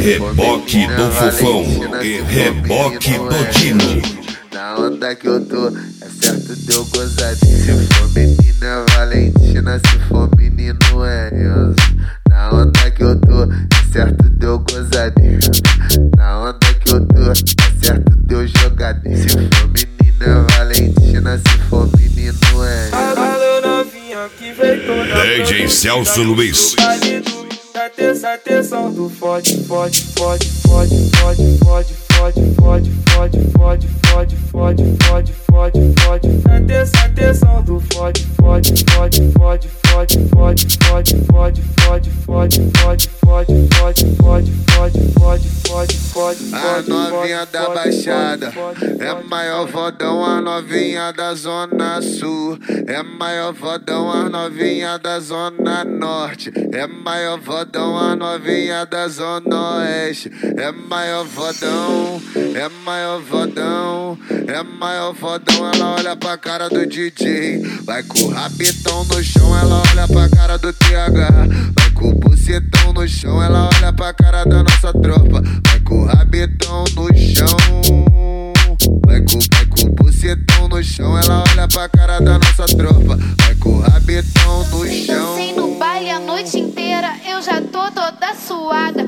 Reboque do Fofão e reboque do Dino. Na onda que eu tô, é certo deu gozadinho. Se for menina é Valentina, se for menino é Enzo. Na onda que eu tô, é certo deu gozadinho. Na onda que eu tô, é certo deu jogadinho. Se for menina é Valentina, se for menino é Enzo. Alô novinha que veio toda DJ Celso Luiz. Atenção do fode, fode, fode, fode, fode, fode, fode, fode, fode, fode, fode, fode, fode, fode, fode. Atenção do fode, fode, fode, fode, fode, fode, fode, fode, fode, fode, fode, fode, fode, fode, fode, fode, fode. A novinha da Baixada é maior fodão, a novinha da Zona Sul é maior fodão, a novinha da Zona Norte é maior fodão, a novinha da Zona Oeste é maior fodão, é maior fodão, é maior fodão. Ela olha pra cara do DJ, vai com o rabetão no chão. Ela olha pra cara do TH, vai com o bucetão no chão. Ela olha pra cara da nossa tropa, vai com o rabetão no chão. Vai com o bucetão no chão. Ela olha pra cara da nossa tropa, vai com o rabetão no chão. Dancei no baile a noite inteira, eu já tô toda suada.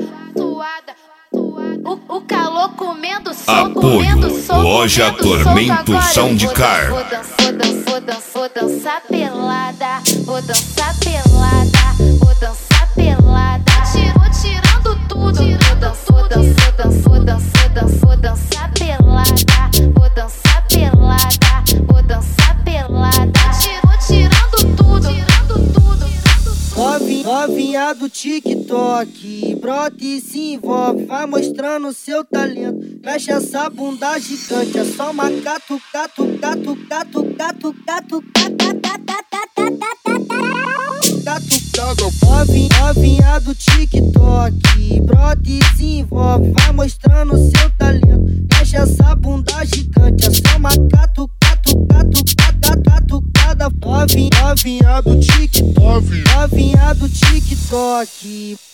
O calor comendo sol, Apoio Loja Tormento Soundcar. Vou dançar pelada, vou dançar pelada, vou dançar pelada. Tirando tudo, vou dançar pelada, vou dançar pelada, vou dançar pelada. Tirando tudo. Novinha do TikTok, brota e se envolve, vai mostrando seu talento. Mexe essa bunda gigante, é só uma gato. Novinha do TikTok, brota e se envolve, vai mostrando seu talento. Mexe essa bunda gigante, é só uma gato. Novinha do TikTok,